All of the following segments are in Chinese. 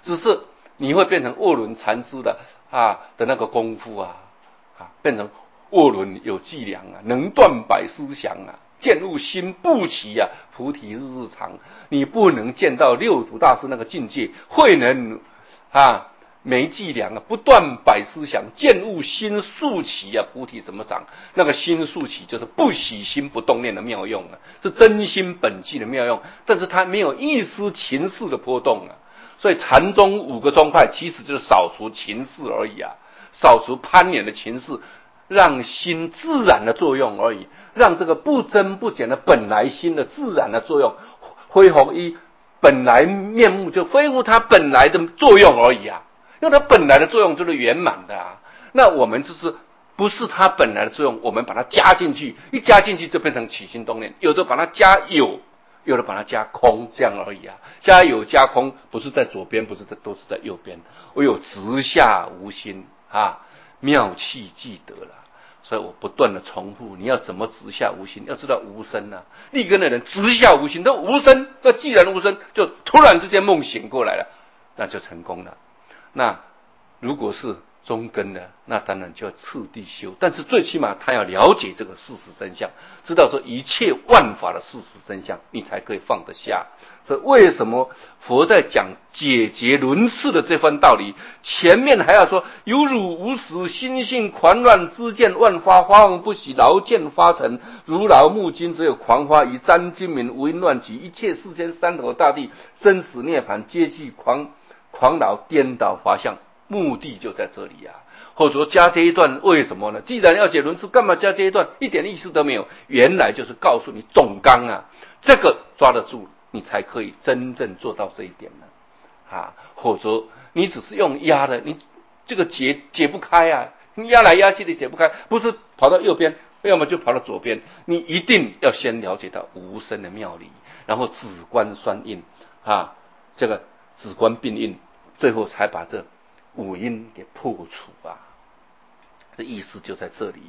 只是你会变成卧轮禅师的那个功夫变成卧轮有伎俩能断百思想见悟心不齐菩提日日长。你不能见到六祖大师那个境界，慧能没伎俩不断百思想，见悟心速起菩提怎么长？那个心速起就是不喜心不动念的妙用是真心本寂的妙用，但是它没有一丝情势的波动所以禅宗5个宗派其实就是扫除情势而已扫除攀缘的情势，让心自然的作用而已，让这个不增不减的本来心的自然的作用恢复本来面目，就恢复它本来的作用而已因为它本来的作用就是圆满的那我们就是不是它本来的作用，我们把它加进去，一加进去就变成起心动念，有的把它加有，有的把它加空，这样而已加有加空不是在左边，不是都是在右边，唯有直下无心妙气记得了。所以我不断的重复，你要怎么直下无心？要知道无声立根的人直下无心，那无声，那既然无声，就突然之间梦醒过来了，那就成功了。那如果是中根的，那当然就要次第修，但是最起码他要了解这个事实真相，知道说一切万法的事实真相，你才可以放得下。所以为什么佛在讲解结轮次的这番道理，前面还要说有汝无始，心性狂乱，知见万花，花王不喜，劳见发成，如劳木金，只有狂花以沾金明，无因乱起，一切世间三头大地，生死涅槃，皆系狂劳颠倒法相，目的就在这里或者说加这一段为什么呢？既然要解轮次，干嘛加这一段？一点意思都没有。原来就是告诉你总纲这个抓得住，你才可以真正做到这一点或者你只是用压的，你这个解不开你压来压去的解不开，不是跑到右边，要么就跑到左边。你一定要先了解到无声的妙理，然后止观双印这个止观并印，最后才把这五阴给破除这意思就在这里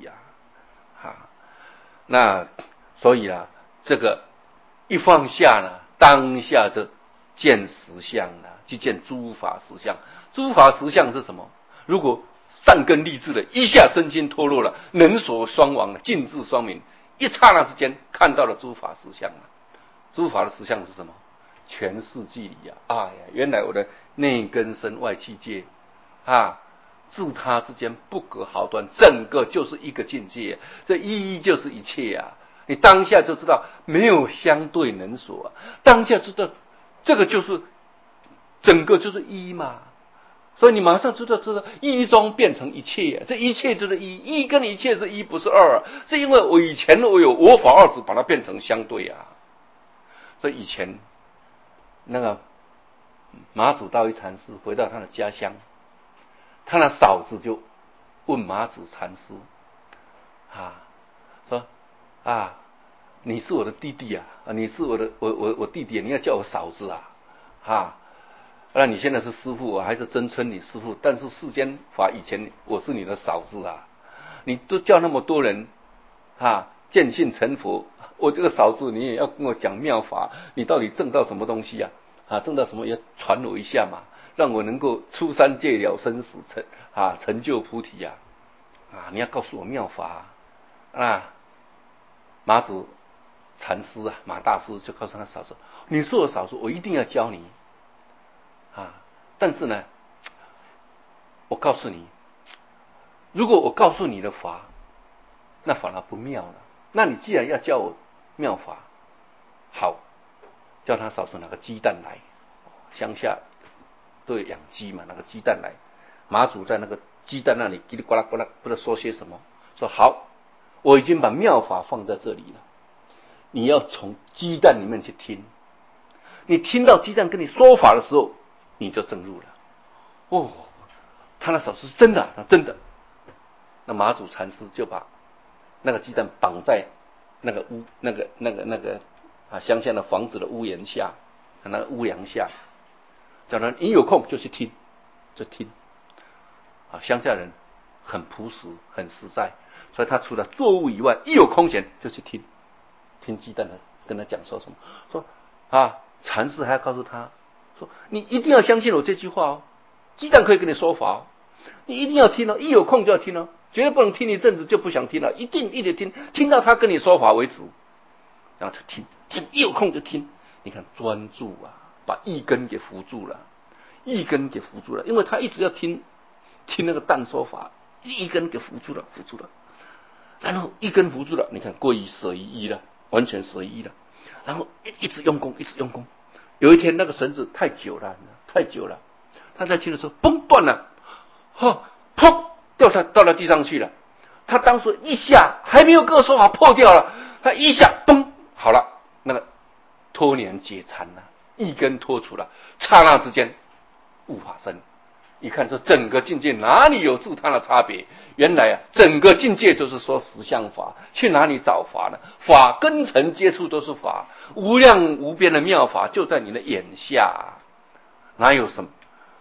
那所以这个一放下呢，当下就见实相去见诸法实相。诸法实相是什么？如果善根立志了，一下身心脱落了，能所双亡了，尽智双明，一刹那之间看到了诸法实相诸法的实相是什么？全世界里原来我的内根身外气界自他之间不隔毫端，整个就是一个境界，这一就是一切你当下就知道没有相对能所当下知道这个就是整个就是一嘛，所以你马上知道一中变成一切这一切就是一跟一切是一，不是二是因为我以前我有我法二字把它变成相对所以以前那个马祖道一禅师回到他的家乡，他的嫂子就问马祖禅师说你是我的弟弟你是我弟弟，你要叫我嫂子那你现在是师父，我还是真称你师父，但是世间法以前我是你的嫂子你都叫那么多人见性成佛，我这个嫂子你也要跟我讲妙法，你到底证到什么东西证到什么，也传我一下嘛，让我能够出三界了生死成就菩提你要告诉我妙法马祖禅师马大师就告诉他嫂子，你是我嫂子，我一定要教你但是呢，我告诉你，如果我告诉你的法，那反而不妙了。那你既然要教我妙法，好，叫他嫂子拿个鸡蛋来，乡下都有养鸡嘛，拿个鸡蛋来，马祖在那个鸡蛋那里叽里呱啦呱啦，不知道说些什么，说好，我已经把妙法放在这里了，你要从鸡蛋里面去听，你听到鸡蛋跟你说法的时候，你就证入了。他那嫂子是真的，真的。那马祖禅师就把那个鸡蛋绑在那个乡下的房子的屋檐下，那个屋梁下，叫他你有空就去听，就听。乡下人很朴实，很实在，所以他除了作物以外，一有空闲就去听，听鸡蛋的跟他讲说什么，说禅师还要告诉他说你一定要相信我这句话哦，鸡蛋可以跟你说法哦，你一定要听哦，一有空就要听哦，绝对不能听一阵子就不想听了，一定一直听，听到他跟你说法为止，然后就听，一有空就听。你看专注啊，把一根给扶住了，一根给扶住了，因为他一直要听那个蛋说法，一根给扶住了，然后一根扶住了，你看归于舍于一了，完全舍于一了，然后一直用功，有一天那个绳子太久了，他在听的时候崩断了，砰掉到了地上去了。他当时一下还没有跟我说法破掉了，他一下崩好了，那个脱年解缠了，一根脱除了，刹那之间悟法生。一看这整个境界哪里有自他的差别？原来整个境界就是说实相法，去哪里找法呢？法根尘接触都是法，无量无边的妙法就在你的眼下，哪有什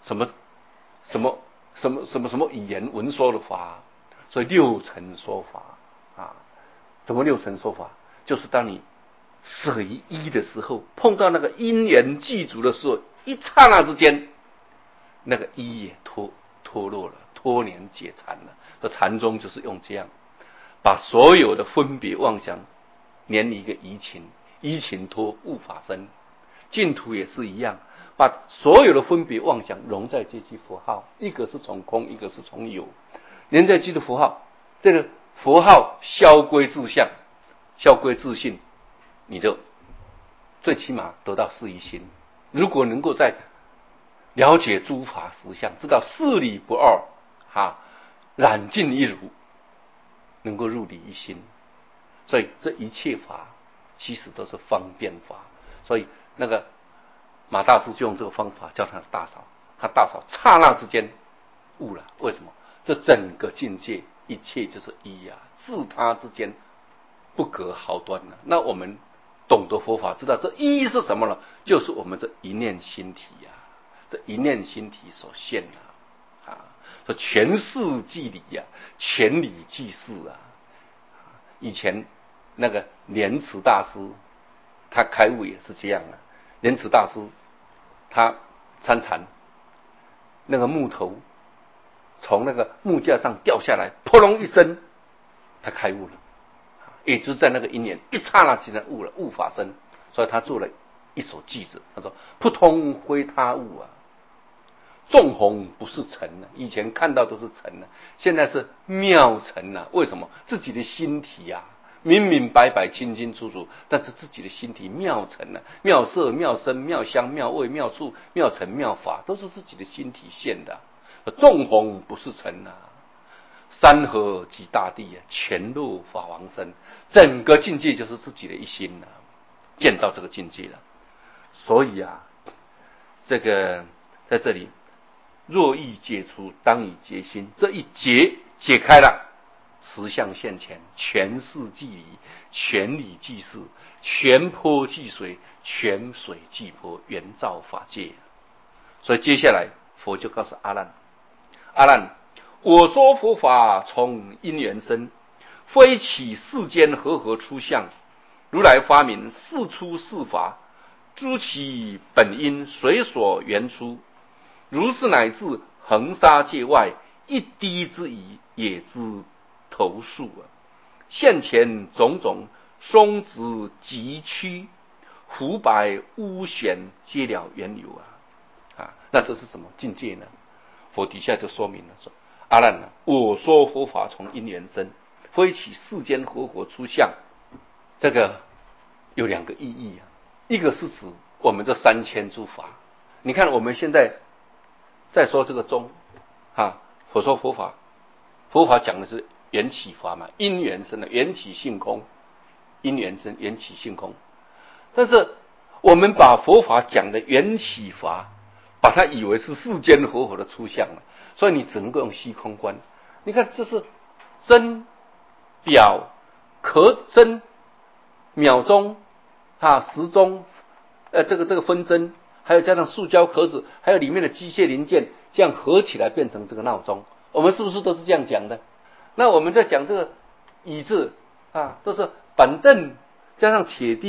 么语言文说的法？所以六尘说法啊，怎么六尘说法？就是当你舍于一的时候，碰到那个因缘具足的时候，一刹那之间，那个一也脱落了，脱年解缠了。这禅宗就是用这样，把所有的分别妄想连一个移情，移情脱悟法生。净土也是一样，把所有的分别妄想融在这句佛号，一个是从空，一个是从有，连在这个佛号，这个佛号消归自相，消归自性，你就最起码得到事一心。如果能够在了解诸法实相，知道事理不二，染净一如，能够入理一心，所以这一切法其实都是方便法。所以那个马大师就用这个方法叫他大嫂，他大嫂刹那之间悟了。为什么？这整个境界一切就是一啊，自他之间不隔毫端了。那我们懂得佛法，知道这一是什么呢？就是我们这一念心体啊，这一念心体所现说全事即理啊，全理即事啊。以前那个莲池大师他开悟也是这样啊。莲池大师他参禅，那个木头从那个木架上掉下来，扑隆一声，他开悟了。也就是在那个一念一刹那之间悟了，悟法生。所以他做了一首偈子，他说：扑通非他物啊，众红不是尘啊。以前看到都是尘啊，现在是妙尘啊。为什么？自己的心体啊，明明白白清清楚楚，但是自己的心体妙尘啊，妙色妙声妙香妙味妙触妙尘妙法，都是自己的心体现的。众红不是尘啊，山河及大地啊，全入法王身。整个境界就是自己的一心啊，见到这个境界了。所以这个在这里，若欲解除，当以解心。这一解开了，实相现前，全事即理，全理即事，全波即水，全水即波，圆照法界。所以接下来佛就告诉阿难：阿难，我说佛法从因缘生，非起世间和出相。如来发明事出事法，诸其本因随所缘出。如是乃至恒沙界外，一滴之疑也知头数现前种种松直急曲，湖白乌旋，皆了缘由那这是什么境界呢？佛底下就说明了说：阿难我说佛法从因缘生，非起世间和出相。这个有两个意义一个是指我们这3000诸法。你看我们现在在说这个宗佛说佛法，佛法讲的是缘起法嘛，因缘生的缘起性空，因缘生缘起性空。但是我们把佛法讲的缘起法，把它以为是世间和的出相了，所以你只能够用虚空观。你看这是真表可真秒钟时钟这个分针，还有加上塑胶壳子，还有里面的机械零件，这样合起来变成这个闹钟。我们是不是都是这样讲的？那我们在讲这个椅子都是板凳加上铁钉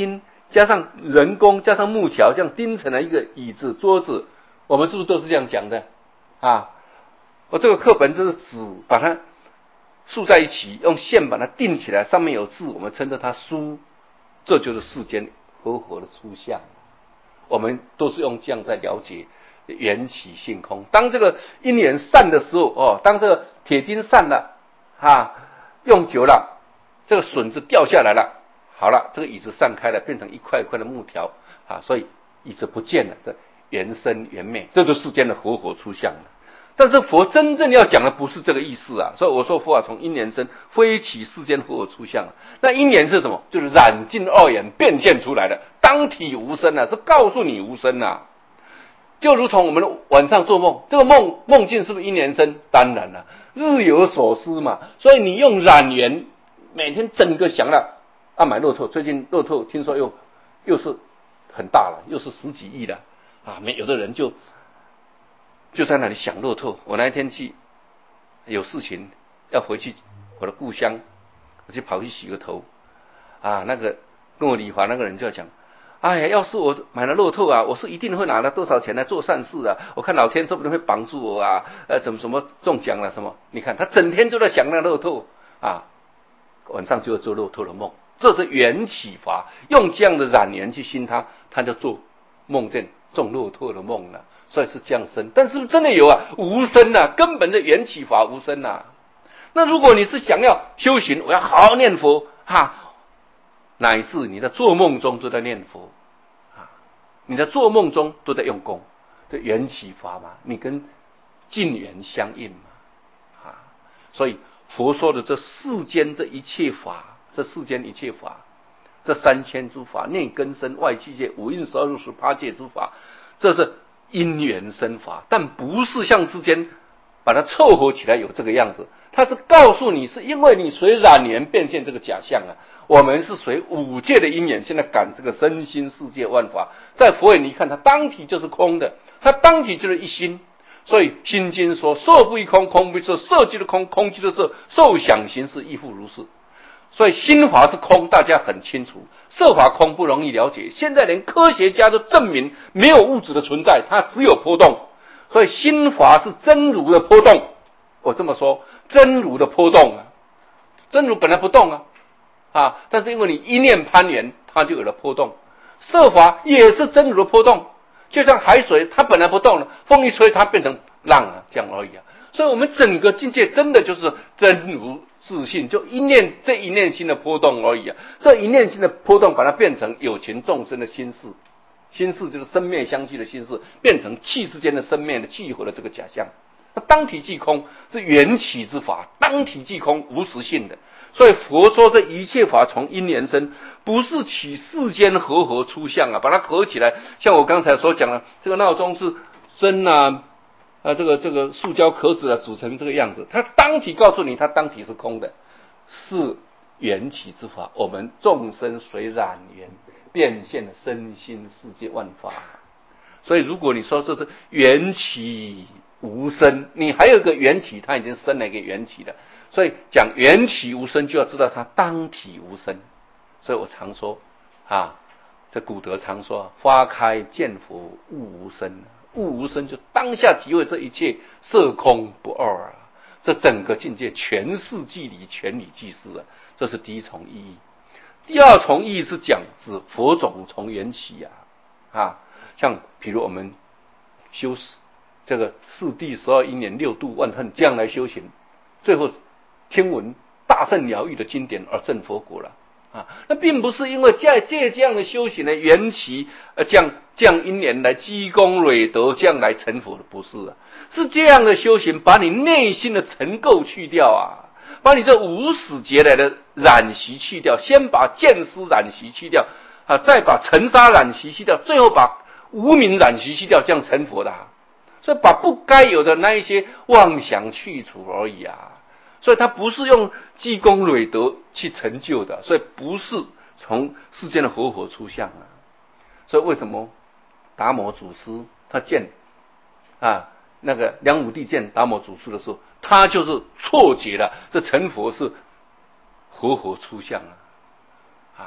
加上人工，加上木条，这样钉成了一个椅子、桌子，我们是不是都是这样讲的啊？我这个课本就是纸，把它竖在一起，用线把它钉起来，上面有字，我们称作它书，这就是世间和合的出象。我们都是用这样在了解缘起性空。当这个因缘散的时候，当这个铁钉散了用久了，这个榫子掉下来了，好了，这个椅子散开了，变成一块一块的木条所以椅子不见了，这缘生缘灭，这就是世间的和合出象了。但是佛真正要讲的不是这个意思所以我说佛法从因缘生，非起世间和合出象那因缘是什么？就是染尽二缘变现出来的，当体无生是告诉你无生就如同我们晚上做梦，这个梦境是不是因缘生？当然了，日有所思嘛。所以你用染缘，每天整个想了买乐透，最近乐透听说又是很大了，又是10几亿了有的人就在那里想乐透。我那一天去有事情要回去我的故乡，我就跑去洗个头那个跟我理发那个人就要讲，哎呀，要是我买了乐透我是一定会拿了多少钱来做善事我看老天说不定会帮助我怎么中奖了什么。你看他整天就在想那乐透晚上就要做乐透的梦，这是缘起法，用这样的染缘去熏他就做梦见中乐透的梦了，所以是这样生。但是不是真的有无生根本的缘起法无生那如果你是想要修行，我要好好念佛乃至你在做梦中都在念佛你在做梦中都在用功，这缘起法嘛，你跟近缘相应嘛所以佛说的这世间这一切法，这世间一切法，这3000诸法，内根身外七界五蕴12入18界诸法，这是因缘生法，但不是像世间把它凑合起来有这个样子。它是告诉你，是因为你随染缘变现这个假象我们是随5界的因缘，现在感这个身心世界万法，在佛眼里看，它当体就是空的，它当体就是一心。所以心经说色不异空，空不异色，色即是空，空即是色，受想行识亦复如是。所以心法是空，大家很清楚，色法空不容易了解，现在连科学家都证明没有物质的存在，它只有波动。所以心法是真如的波动，我这么说，真如的波动真如本来不动但是因为你一念攀缘，它就有了波动。色法也是真如的波动，就像海水，它本来不动了，风一吹它变成浪这样而已所以我们整个境界真的就是真如自性，就这一念心的波动而已这一念心的波动把它变成有情众生的心事，心事就是生灭相续的心事，变成气世间的生灭的聚合的这个假象。那当体即空是缘起之法，当体即空无实性的。所以佛说这一切法从因缘生，不是取世间和合出象把它合起来。像我刚才所讲的，这个闹钟是针这个塑胶壳子组成这个样子，它当体告诉你，它当体是空的，是缘起之法。我们众生随染缘变现的身心世界万法。所以如果你说这是缘起无生，你还有一个缘起，它已经生了一个缘起了。所以讲缘起无生，就要知道它当体无生。所以我常说这古德常说花开见佛悟无生，悟无生就当下体会这一切色空不二这整个境界全是即理，全理即是这是第一重意义。第二重意义是讲指佛种从缘起像比如我们修这个四谛12因缘6度万恨这样来修行，最后听闻大圣了义的经典而证佛果了那并不是因为借这样的修行的缘起降因缘来积功累德这样来成佛的，不是是这样的修行把你内心的尘垢去掉把你这无始劫来的染习去掉，先把见思染习去掉再把尘沙染习去掉，最后把无明染习去掉，这样成佛的所以把不该有的那一些妄想去除而已所以他不是用积功累德去成就的，所以不是从世间的和合出象所以为什么达摩祖师他见那个梁武帝见达摩祖师的时候，他就是错觉了这成佛是和合出象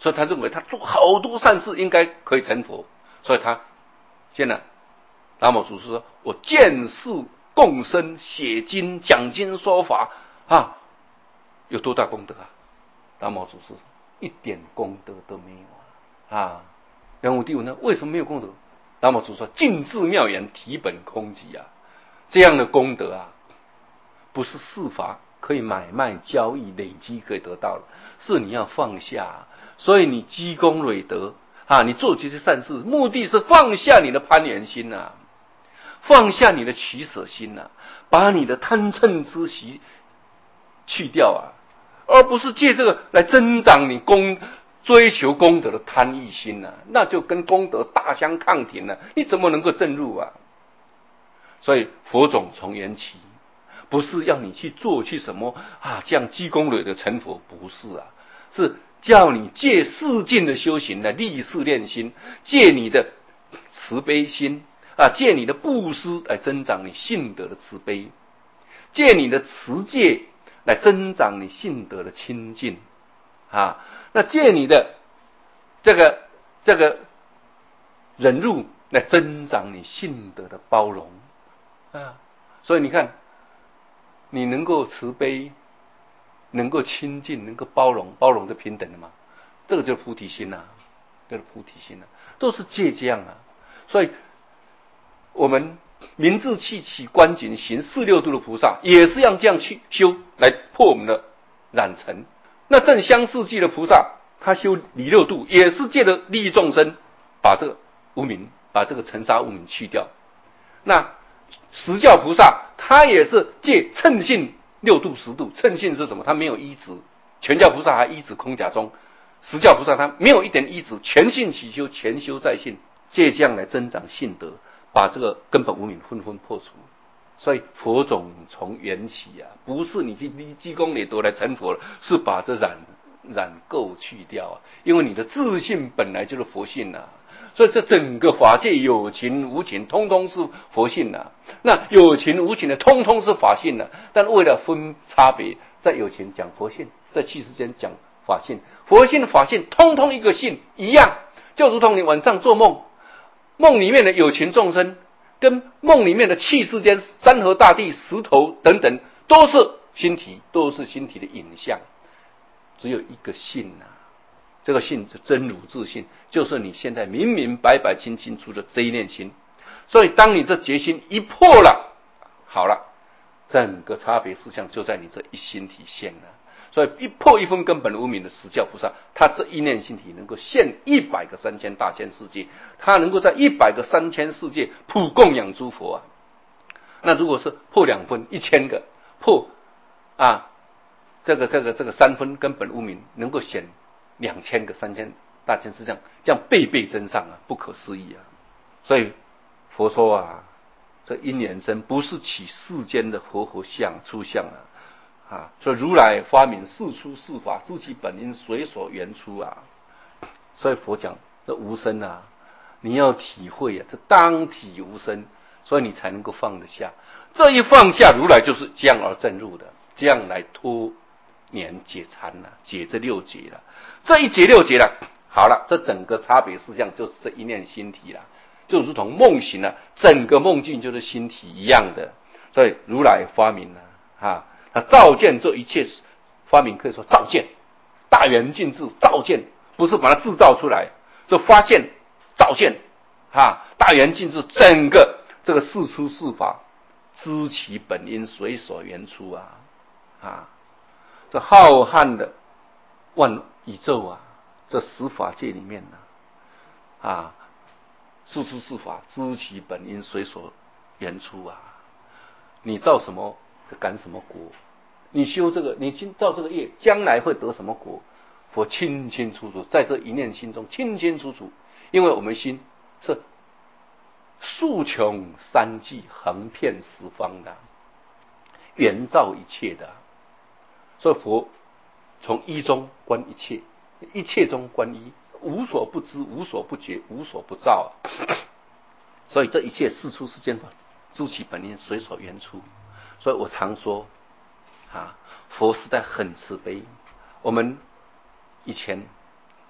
所以他认为他做好多善事应该可以成佛，所以他现在达摩祖师说：“我见识共生，写经讲经说法啊，有多大功德啊？”达摩祖师说：“一点功德都没有啊！”梁武帝问他为什么没有功德？达摩祖师说：“尽智妙言，体本空寂啊！这样的功德啊，不是世法可以买卖交易累积可以得到的，是你要放下。所以你积功累德啊，你做这些善事，目的是放下你的攀缘心啊，放下你的取舍心啊，把你的贪嗔痴习去掉啊，而不是借这个来增长你追求功德的贪欲心啊，那就跟功德大相抗庭了，你怎么能够证入啊？所以佛种从缘起，不是要你去做去什么啊，这样积功累德成佛，不是啊，是叫你借世境的修行来立誓练心，借你的慈悲心啊，借你的布施来增长你性德的慈悲，借你的持戒来增长你性德的清净啊，那借你的这个忍辱来增长你性德的包容啊。所以你看，你能够慈悲，能够亲近，能够包容，包容是平等的嘛，这个就是菩提心啊，这是菩提心啊，都是借这样啊。所以我们明智气起观景行四六度的菩萨，也是要这样去修来破我们的染尘。那正相四季的菩萨，他修离六度，也是借着利益众生，把这个无明，把这个尘沙无明去掉。那实教菩萨，他也是借称性六度十度。称性是什么？他没有依止。全教菩萨还依止空假中，实教菩萨他没有一点依止，全性起修，全修在性，借这样来增长性德，把这个根本无明纷纷破除。所以佛种从缘起啊，不是你去积功累德来成佛了，是把这染垢去掉啊。因为你的自信本来就是佛性啊，所以这整个法界有情无情，通通是佛性啊。那有情无情的，通通是法性啊。但为了分差别，在有情讲佛性，在气世间讲法性，佛性法性通通一个性一样，就如同你晚上做梦，梦里面的有情众生跟梦里面的气世间山河大地石头等等，都是心体，都是心体的影像，只有一个性啊。这个性是真如自性，就是你现在明明白白清清楚的这一念心。所以当你这结心一破了，好了，整个差别事项就在你这一心体现了。所以一破一分根本无明的实教菩萨，他这一念心体能够现100个3000大千世界，他能够在100个3000世界普供养诸佛啊。那如果是破2分1000个，破啊这个3分根本无明，能够显2000个3000大千世界，这样倍倍增上啊，不可思议啊。所以佛说啊，这因缘真不是起世间的活相出相啊，所以如来发明世出世法，知其本因，随所缘出啊。所以佛讲这无生啊，你要体会啊，这当体无生，所以你才能够放得下。这一放下，如来就是这样而证入的，这样来脱年解缠了，解这6结了。这一解6结了，好了，这整个差别事项就是这一念心体了。就如同梦醒了，整个梦境就是心体一样的。所以如来发明了啊，他照见这一切发明，可以说照见大圆镜智，照见不是把它制造出来，就发现照见啊，大圆镜智整个这个事出事法，知其本因，随所缘出啊，这浩瀚的万宇宙啊，这十法界里面啊，事出事法，知其本因，随所缘出啊。你造什么就感什么果，你修这个，你造这个业，将来会得什么果，佛清清楚楚在这一念心中清清楚楚。因为我们心是数穷三际，横遍十方的，圆照一切的。所以佛从一中观一切，一切中观一，无所不知，无所不觉，无所不照所以这一切事出世间法，知其本因，随所缘出。所以我常说佛实在很慈悲。我们以前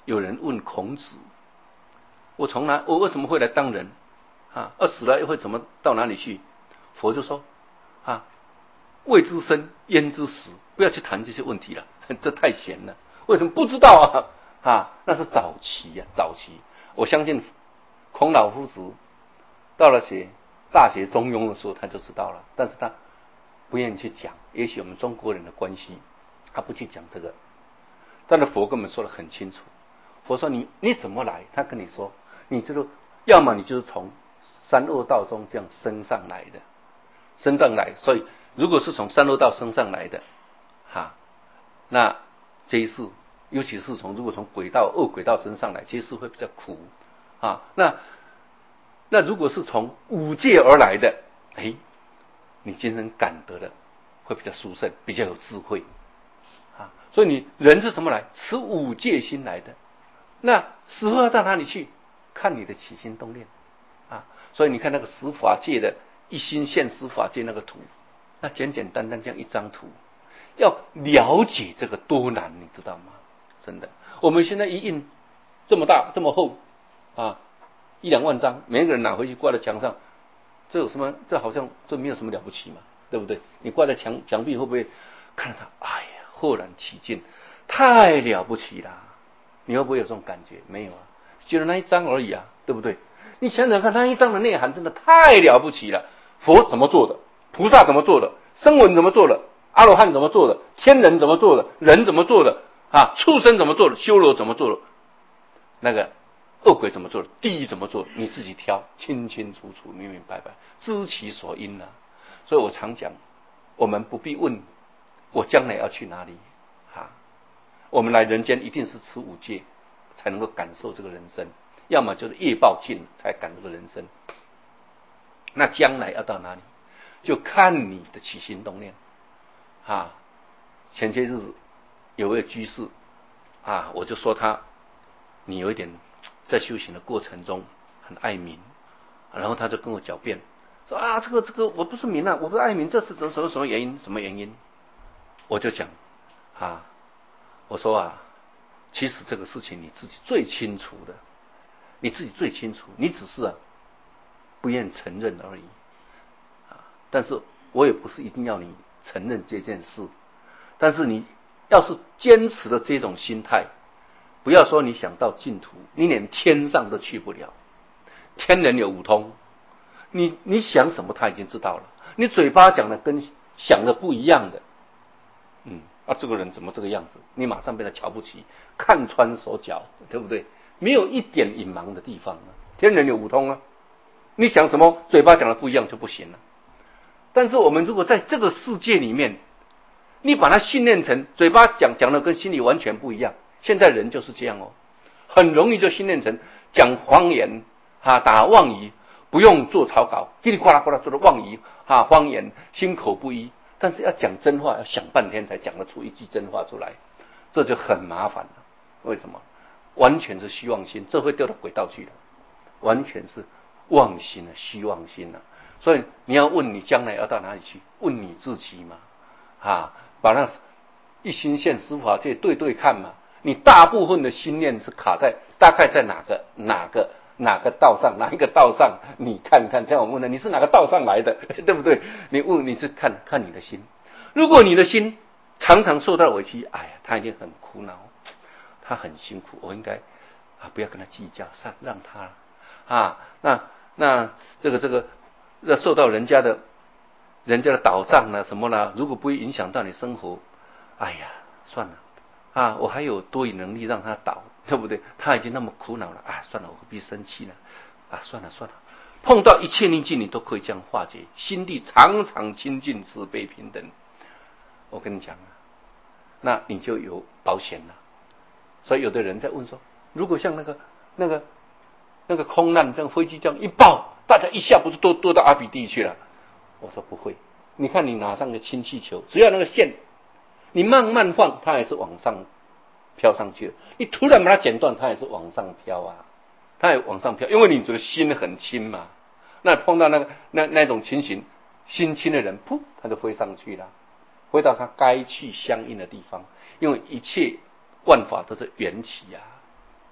有人问孔子，我为什么会来当人啊？死了又会怎么到哪里去？佛就说啊，未知生焉知死，不要去谈这些问题了，这太闲了。为什么不知道啊？那是早期呀，早期。我相信孔老夫子到了写《大学》《中庸》的时候，他就知道了，但是他不愿意去讲。也许我们中国人的关系，他不去讲这个。但是佛跟我们说得很清楚，佛说你怎么来？他跟你说，你就是要么你就是从三恶道中这样升上来的，升上来。所以如果是从三恶道升上来的，那这一世，尤其是如果从恶轨道升上来，这一世会比较苦啊。那如果是从五界而来的，你精神感得的会比较殊胜，比较有智慧啊。所以你人是怎么来？持五戒心来的。那死后要到哪里去？看你的起心动念啊。所以你看那个十法界的一心现十法界那个图，那简简单单这样一张图，要了解这个多难，你知道吗？真的，我们现在一印这么大这么厚啊，1-2万张，每个人拿回去挂在墙上，这有什么？这好像这没有什么了不起嘛，对不对？你挂在墙壁会不会看到它？哎呀，豁然起敬，太了不起了！你会不会有这种感觉？没有啊，觉得那一张而已啊，对不对？你想想看，那一张的内涵真的太了不起了。佛怎么做的？菩萨怎么做的？声闻怎么做的？阿罗汉怎么做的？天人怎么做的？人怎么做的？畜生怎么做的？修罗怎么做的？那个恶鬼怎么做的？地狱怎么做的？你自己挑，清清楚楚、明明白白，知其所因啊。所以我常讲，我们不必问我将来要去哪里我们来人间一定是持五戒才能够感受这个人生，要么就是业报尽才感这个人生。那将来要到哪里，就看你的起心动念前些日子有位居士我就说你有一点在修行的过程中很爱民，然后他就跟我狡辩说这个我不是民我不是爱民，这是什么原因？什么原因？我就讲我说其实这个事情你自己最清楚的，你自己最清楚，你只是不愿承认而已但是我也不是一定要你承认这件事，但是你要是坚持的这种心态，不要说你想到净土，你连天上都去不了，天人有五通，你想什么他已经知道了，你嘴巴讲的跟想的不一样的这个人怎么这个样子，你马上被他瞧不起，看穿手脚，对不对？没有一点隐瞒的地方天人有五通你想什么嘴巴讲的不一样就不行了。但是我们如果在这个世界里面，你把它训练成嘴巴讲的跟心里完全不一样，现在人就是这样很容易就训练成讲谎言打妄语，不用做草稿，叽里呱啦呱啦做的妄语谎言，心口不一。但是要讲真话，要想半天才讲得出一句真话出来，这就很麻烦了。为什么？完全是虚妄心，这会掉到轨道去的，完全是妄心虚妄心所以你要问你将来要到哪里去，问你自己嘛把那一心现十法界对看嘛。你大部分的心念是卡在大概在哪个道上，哪一个道上？你看看，像我问的，你是哪个道上来的，对不对？你是看你的心。如果你的心常常受到委屈，他已经很苦恼，他很辛苦，我应该不要跟他计较，让他那这个受到人家的倒账什么啦，如果不会影响到你生活，算了我还有多余能力让他倒，对不对？他已经那么苦恼了算了，我何必生气呢算了，碰到一切逆境你都可以这样化解，心地常常清净慈悲平等。我跟你讲那你就有保险了。所以有的人在问说，如果像那个空难这样飞机这样一爆，大家一下不是都到阿比地去了？我说不会，你看你拿上个氢气球，只要那个线你慢慢放，它还是往上飘上去了，你突然把它剪断，它也是往上飘它也往上飘，因为你这个心很轻嘛。那碰到那种情形，心轻的人噗，他就飞上去了，飞到他该去相应的地方，因为一切万法都是缘起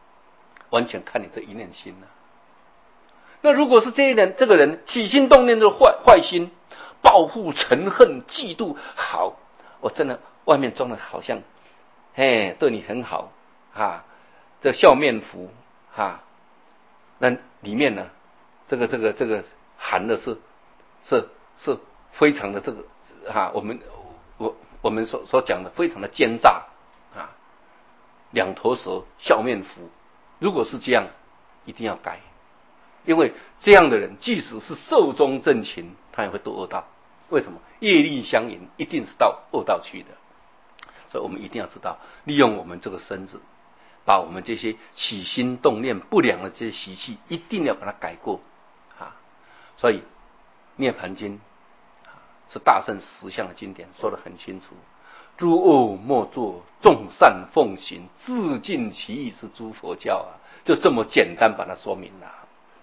完全看你这一念心了。那如果是这个人起心动念就是坏心，报复、嗔恨、嫉妒，好，我真的外面装的好像，对你很好啊，这笑面福啊，那里面呢，这个含的是非常的这个我们所讲的非常的奸诈啊，两头蛇笑面福，如果是这样，一定要改。因为这样的人，即使是寿终正寝，他也会堕恶道。为什么？业力相迎，一定是到恶道去的。所以我们一定要知道，利用我们这个身子，把我们这些起心动念不良的这些习气，一定要把它改过啊。所以《涅盘经》是大圣十相的经典，说得很清楚：诸恶莫作，众善奉行，自尽其意是诸佛教啊。就这么简单把它说明了。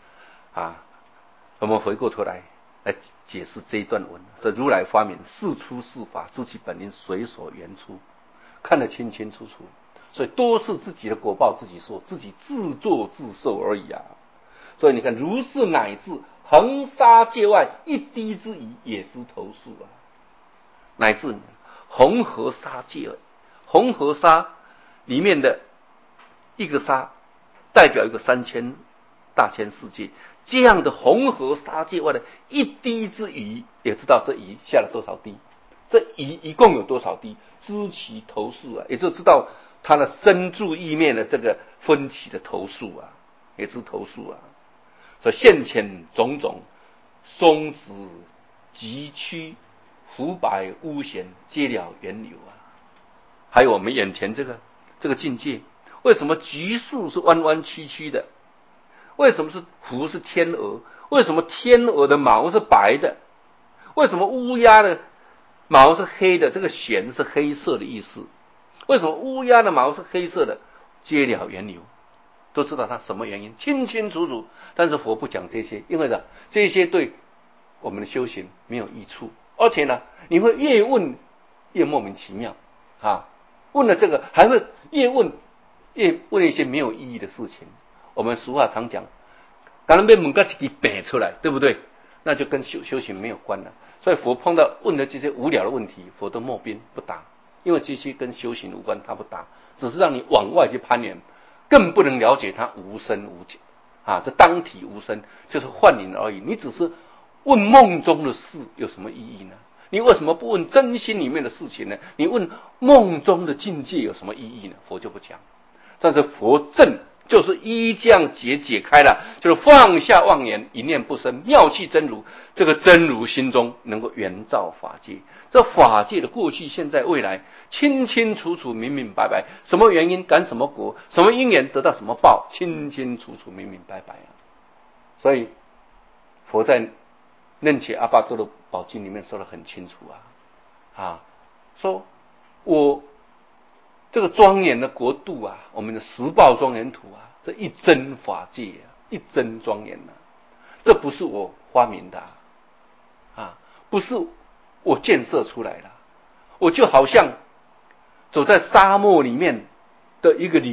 我们回过头来解释这一段文，说如来发明事出世法，知其本因，随所缘出，看得清清楚楚，所以都是自己的果报自己说，自己自作自受而已啊。所以你看，如是乃至恒沙界外一滴之疑，也知投诉啊。乃至红河沙界，红河沙里面的一个沙，代表一个3000大千世界，这样的红河沙界外的一滴之鱼，也知道这鱼下了多少滴，这鱼一共有多少滴，知其头数啊，也就知道它的深住意面的这个分歧的头数啊，也知头数啊。所以现前种种松子急曲浮白乌弦，皆了源流啊。还有我们眼前这个境界，为什么橘树是弯弯曲曲的？为什么是湖是天鹅？为什么天鹅的毛是白的？为什么乌鸦的毛是黑的？这个弦是黑色的意思。为什么乌鸦的毛是黑色的？皆了源流，都知道它什么原因，清清楚楚。但是佛不讲这些，因为呢，这些对我们的修行没有益处，而且呢，你会越问越莫名其妙啊！问了这个，还会越问一些没有意义的事情。我们俗话常讲，当然被猛个给摆出来，对不对？那就跟修行没有关了。所以佛碰到问的这些无聊的问题，佛都默边不答，因为这些跟修行无关，他不答，只是让你往外去攀援，更不能了解它无生无解啊！这当体无生，就是幻影而已。你只是问梦中的事，有什么意义呢？你为什么不问真心里面的事情呢？你问梦中的境界有什么意义呢？佛就不讲。但是佛正就是依这样解开了，就是放下妄言，一念不生，妙气真如。这个真如心中能够圆照法界，这法界的过去、现在、未来，清清楚楚、明明白白。什么原因感什么果，什么因缘得到什么报，清清楚楚、明明白白啊！所以佛在《楞伽阿跋多罗宝经》里面说得很清楚说我这个庄严的国度啊，我们的十报庄严土啊，这一真法界一真庄严这不是我发明的不是我建设出来的。我就好像走在沙漠里面的一个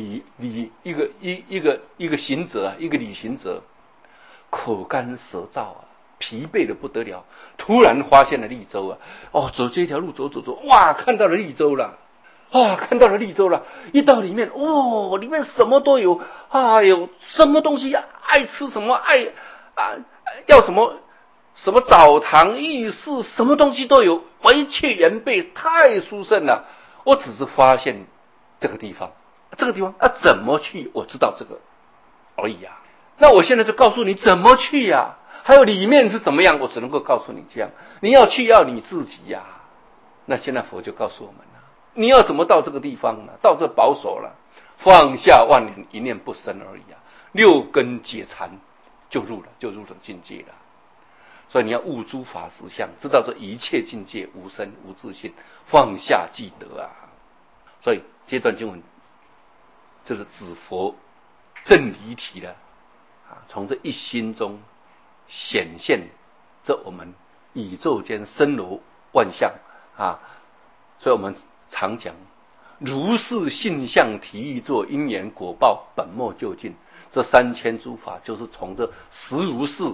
行者一个旅行者，口干舌燥疲惫的不得了，突然发现了绿洲走这条路走，哇，看到了绿洲了。看到了绿洲了，一到里面，里面什么都有有什么东西爱吃什么，要什么澡堂浴室，什么东西都有，一切完备，太殊胜了。我只是发现这个地方怎么去，我知道这个而已那我现在就告诉你怎么去还有里面是怎么样，我只能够告诉你这样。你要去要你自己那现在佛就告诉我们了。你要怎么到这个地方呢？到这保守了，放下万年，一念不生而已六根解缠，就入了境界了。所以你要悟诸法实相，知道这一切境界无生无自性，放下即得所以这段经文就是指佛正离体的从这一心中显现这我们宇宙间森罗万象所以我们常讲如是性相体义作因缘果报本末究竟， 这3000诸法就是从这十如是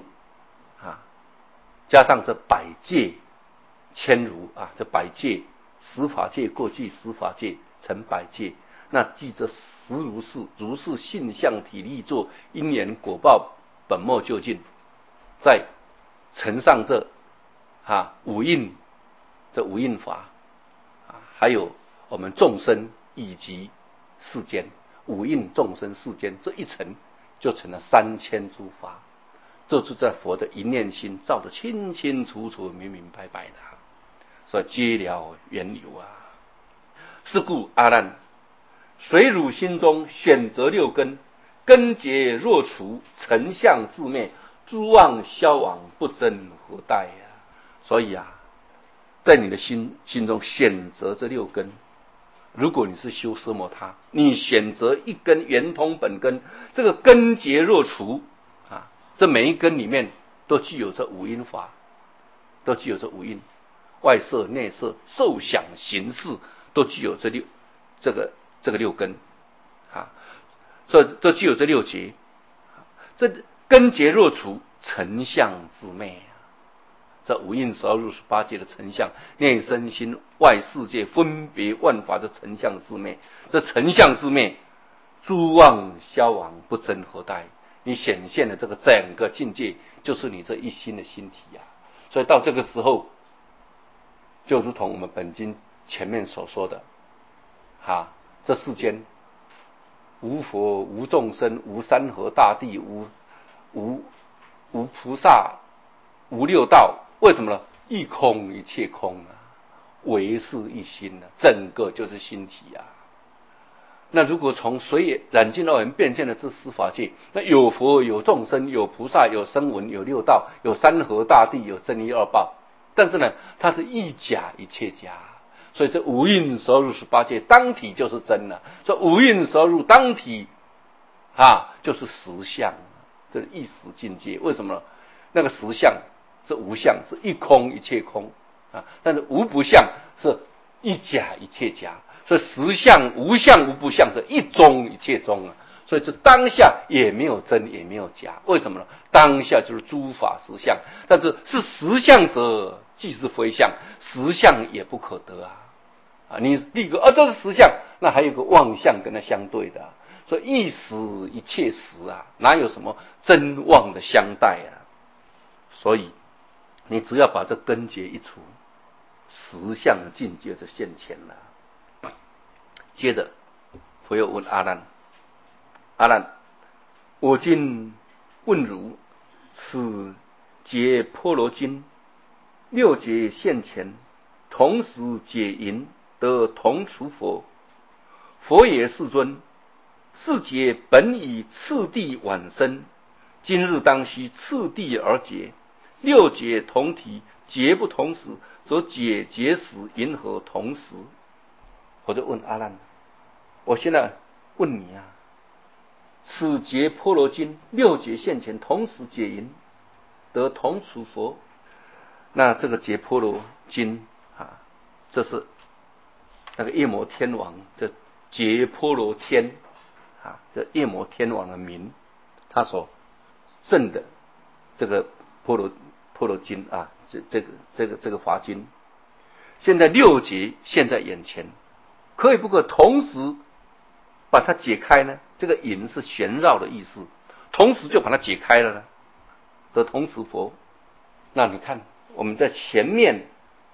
加上这百界千如这百界十法界过去十法界成百界，那记这十如是，如是性相体力作因缘果报本末究竟，再乘上这五印，这五印法还有我们众生以及世间，五印众生世间这一层就成了3000诸法，这就在佛的一念心照得清清楚楚明明白白的，所以皆了缘由是故阿难，随汝心中选择六根，根结若除，尘相自灭，诸妄消亡，不增何待所以在你的心中选择这六根。如果你是修奢摩他，你选择一根圆通本根，这个根结若除这每一根里面都具有这五因法，都具有这五因，外色内色受想行识都具有这个六根所以都具有这六结。这根结若除，尘相自灭这五印12入18界的尘相，内身心外世界分别万法的尘相自灭，这尘相自灭，诸妄消亡，不增何待。你显现的这个整个境界就是你这一心的心体所以到这个时候就如同我们本经前面所说的这世间无佛无众生无山河大地无菩萨无六道，为什么呢？一空一切空唯是一心整个就是心体那如果从随染净二缘变现的这十法界，那有佛有众生有菩萨有声闻有六道有山河大地有正一二报，但是呢它是一假一切假，所以这五蕴12入18界当体就是真所以五蕴12入当体就是实相，这是一时境界。为什么呢？那个实相这无相是一空一切空但是无不相是一假一切假，所以实相无相无不相是一中一切中所以这当下也没有真也没有假。为什么呢？当下就是诸法实相，但是实相者即是非相，实相也不可得你立个这是实相，那还有个妄相跟它相对的所以一时一切时哪有什么真妄的相待所以你只要把这根结一除，实相的境界就现前了。接着佛又问阿难，阿难，我今问汝，此解婆罗经六劫现前，同时解淫，得同处佛。佛也，世尊，是劫本以次第往生，今日当须次第而解。六劫同体，劫不同时，则解结时因何同时？我就问阿难，我现在问你此劫婆罗经六劫现前，同时解淫，得同处佛。那这个劫婆罗经这是那个夜摩天王，这劫婆罗天这夜摩天王的名，他所证的这个婆罗经这个华经，现在六劫现在眼前，可以不可同时把它解开呢？这个淫是旋绕的意思，同时就把它解开了呢，得同处佛。那你看我们在前面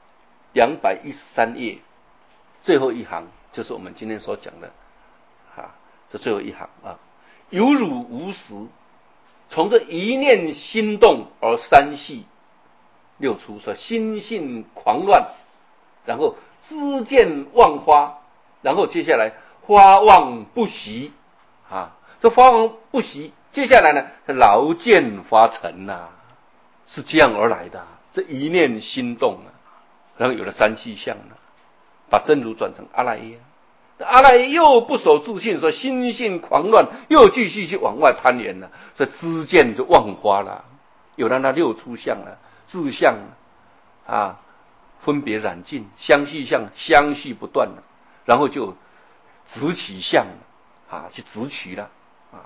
213页最后一行，就是我们今天所讲的这最后一行有汝无实，从这一念心动而三系六出，说心性狂乱，然后知见忘花，然后接下来花忘不习这花忘不习，接下来呢劳见发尘是这样而来的这一念心动然后有了三细相把真如转成阿赖耶，阿赖耶又不守自信，说心性狂乱，又继续去往外攀岩了，所以知见就忘花了，有了那六出相自相分别染尽，相续相相续不断然后就执取相去执取了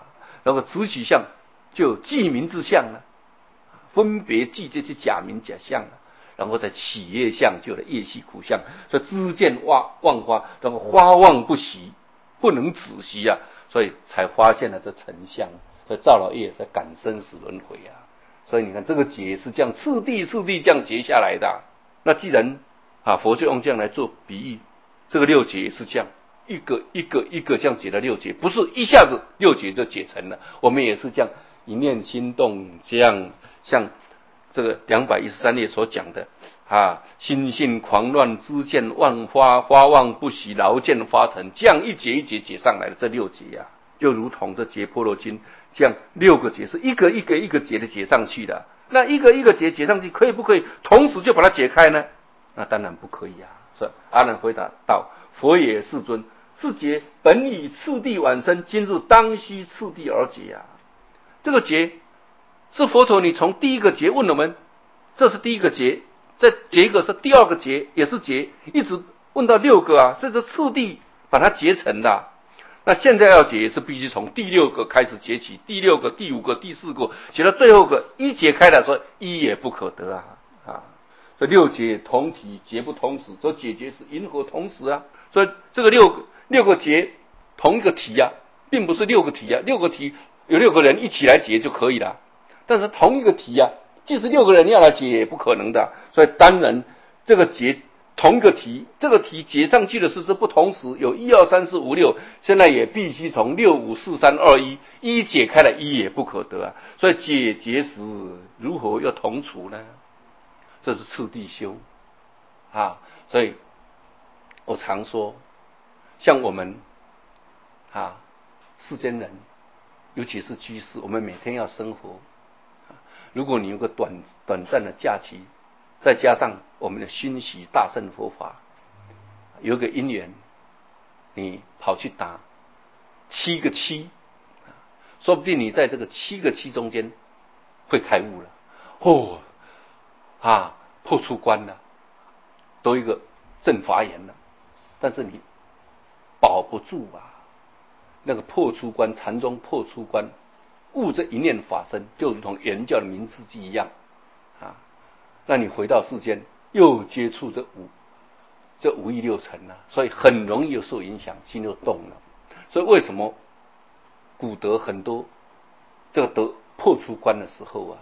然后子取相就有记名之相了，分别记这些假名假相了。然后在企业相就有了业系苦相，所以知见忘花，然后花忘不息，不能止息啊，所以才发现了这成相。所以赵老爷在感生死轮回啊。所以你看这个劫是这样次第这样劫下来的啊。那既然佛就用这样来做比喻，这个六劫是这样一个这样解的六劫，不是一下子六劫就解成了。我们也是这样一念心动，这样像这个213页所讲的心性狂乱，知见忘花，花忘不息，劳见发成，这样一节一节解上来的这六节啊，就如同这解婆罗经这样6个节是一个节的解上去的。那一个节解上去，可以不可以同时就把它解开呢？那当然不可以啊。是阿难回答道：佛也，世尊，是劫本以次第往生，今日当须次第而解啊。这个劫是佛陀，你从第一个劫问我们，这是第一个劫，再结一个是第二个劫，也是劫，一直问到6个啊，这是次第把它结成的。那现在要解是必须从第6个开始解起，第6个、第5个、第4个，解到最后个一解开了，说一也不可得啊。这6劫同体，劫不同时，所以解决是因何同时啊？所以这个六个劫同一个体啊，并不是6个体啊，6个体有6个人一起来解就可以了。但是同一个题啊，即使6个人要来解也不可能的。所以当然这个解同一个题，这个题解上去的是不同时，有1、2、3、4、5、6，现在也必须从6、5、4、3、2、1一解开了，一也不可得啊。所以解结时如何要同处呢？这是次第修所以我常说，像我们世间人，尤其是居士，我们每天要生活。如果你有个短暂的假期，再加上我们的熏习大乘佛法，有个因缘，你跑去打7个7，说不定你在这个7个7中间会开悟了，破出关了，都一个正法眼了。但是你保不住那个破出关，禅宗破出关，悟这一念法身，就如同原教的明智记一样那你回到世间又接触这五欲六尘所以很容易又受影响，心又动了。所以为什么古德很多这个得破出关的时候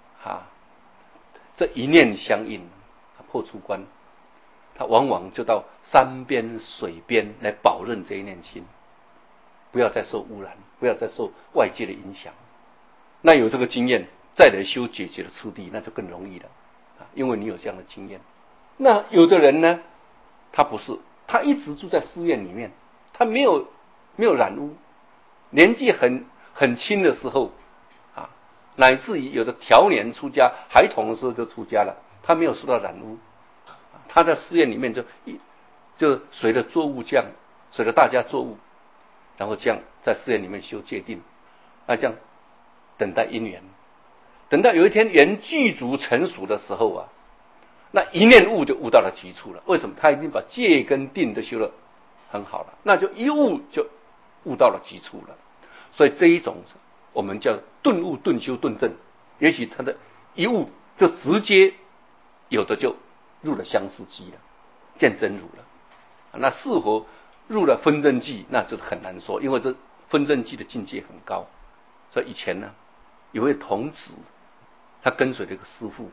这一念相应破出关，他往往就到山边水边来保任这一念心，不要再受污染，不要再受外界的影响。那有这个经验再来修解决的次第，那就更容易了因为你有这样的经验。那有的人呢，他不是，他一直住在寺院里面，他没有染污，年纪很轻的时候乃至于有的条年出家，孩童的时候就出家了，他没有受到染污，他在寺院里面就随着作物这样，随着大家作物，然后这样在寺院里面修戒定，这样等待因缘，等到有一天缘具足成熟的时候那一念悟就悟到了极处了。为什么？他已经把戒跟定都修得很好了，那就一悟就悟到了极处了。所以这一种我们叫顿悟、顿修、顿证。也许他的一悟就直接有的就入了相思机了，见真如了。那是否入了分真记，那就是很难说，因为这分真记的境界很高。所以以前呢，有位童子，他跟随了一个师父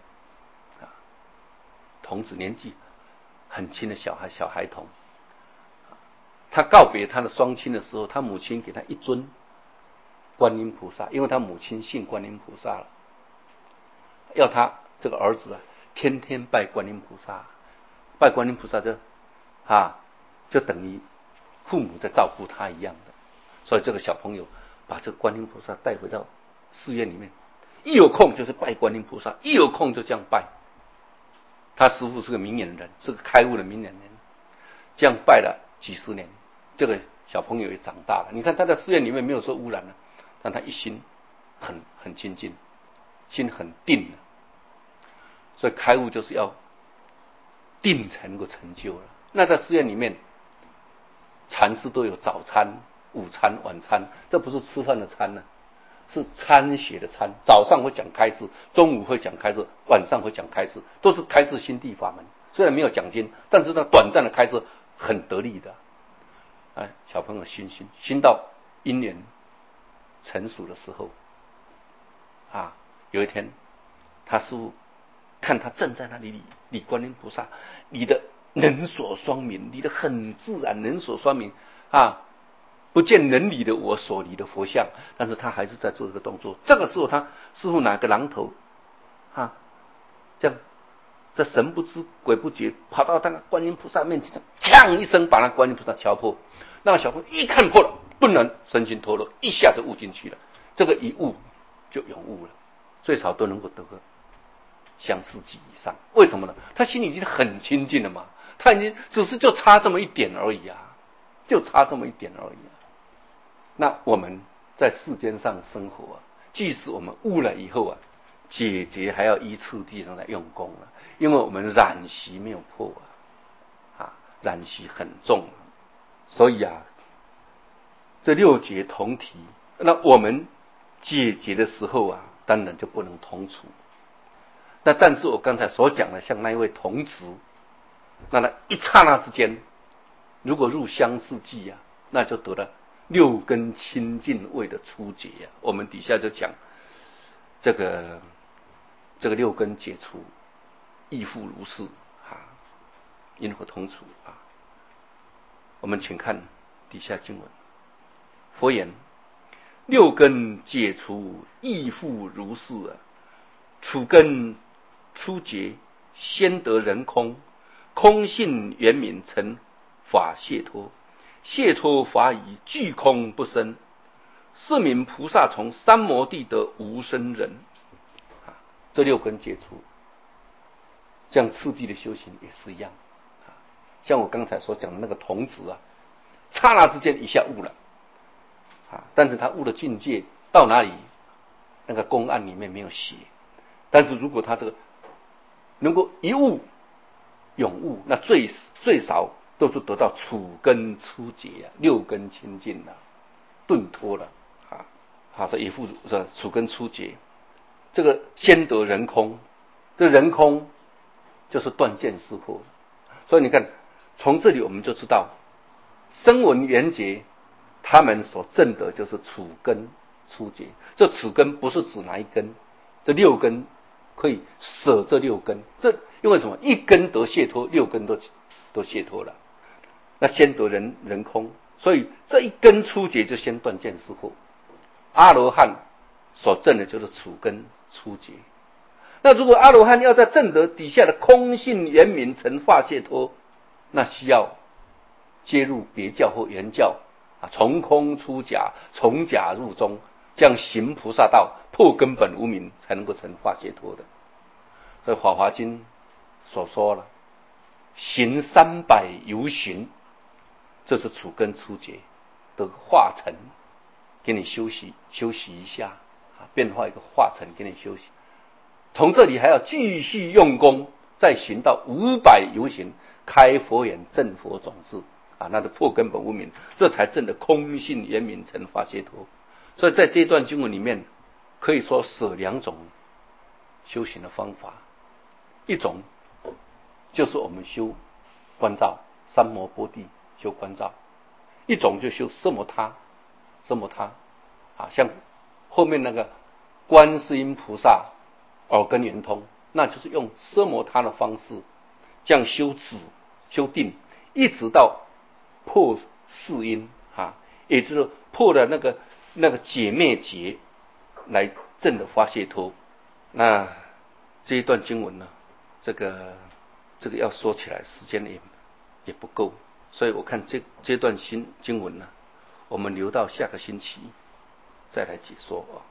童子年纪很轻的小孩童，他告别他的双亲的时候，他母亲给他一尊观音菩萨，因为他母亲信观音菩萨了，要他这个儿子天天拜观音菩萨，拜观音菩萨就等于父母在照顾他一样的。所以这个小朋友把这个观音菩萨带回到寺院里面，一有空就是拜观音菩萨，一有空就这样拜。他师父是个明眼人，是个开悟的明眼人，这样拜了几十年，这个小朋友也长大了。你看他在寺院里面没有受污染了，但他一心很清净，心很定了。所以开悟就是要定才能够成就了。那在寺院里面，禅师都有早餐、午餐、晚餐，这不是吃饭的餐是参学的参，早上会讲开示，中午会讲开示，晚上会讲开示，都是开示心地法门。虽然没有讲经，但是那短暂的开示很得力的。哎，小朋友熏到因缘成熟的时候，有一天，他师父看他正在那里理观音菩萨，理的人所双明，理的很自然，人所双明不见人理的我所理的佛像，但是他还是在做这个动作。这个时候，他师父拿个榔头，这样，这神不知鬼不觉，跑到那个观音菩萨面前，锵一声把那观音菩萨敲破。那个小朋友一看破了，顿然身心脱落，一下就悟进去了。这个一悟就永悟了，最少都能够得个相似级以上。为什么呢？他心里已经很清净了嘛，他已经只是就差这么一点而已就差这么一点而已那我们在世间上生活即使我们悟了以后解决还要依次第上来用功因为我们染习没有破染习很重所以这六劫同体，那我们解决的时候当然就不能同处。那但是我刚才所讲的，像那一位童子，那他一刹那之间，如果入相似记那就得了六根清净位的初解我们底下就讲这个六根解除，亦复如是因何同处我们请看底下经文，佛言：六根解除，亦复如是处根初结，先得人空，空性圆明成法解脱，解脱法已具空不生，是名菩萨从三摩地得无生人这六根解除，这样次第的修行也是一样像我刚才所讲的那个童子刹那之间一下悟了但是他悟的境界到哪里，那个公案里面没有写。但是如果他这个能够一悟永悟，那最少都是得到处根初结六根清净顿脱了说一复处根初结，这个先得人空，这人空就是断见识惑。所以你看，从这里我们就知道，声闻缘觉他们所证的就是处根初结。这处根不是指哪一根，这六根可以舍这六根，这因为什么？一根得解脱，六根都解脱了。那先得人空，所以这一根初结就先断见识惑。阿罗汉所证的就是处根初结。那如果阿罗汉要在证得底下的空性圆明成法解脱，那需要接入别教或原教从空出假，从假入中，这样行菩萨道，破根本无明，才能够成法解脱的。所以《法华经》所说了，行300由行，这是处根初结的化成，给你休息一下变化一个化成给你休息。从这里还要继续用功，再行到500由行，开佛眼证佛种子那是破根本无明，这才证的空性圆明成法解脱。所以在这段经文里面，可以说舍两种修行的方法，一种就是我们修观照，三摩波地修观照；一种就修奢摩他像后面那个观世音菩萨耳根圆通，那就是用奢摩他的方式，这样修止修定，一直到破四因也就是破了那个解灭结，来证的法解脱。那这一段经文呢，这个要说起来时间也不够，所以我看这段经文呢，我们留到下个星期再来解说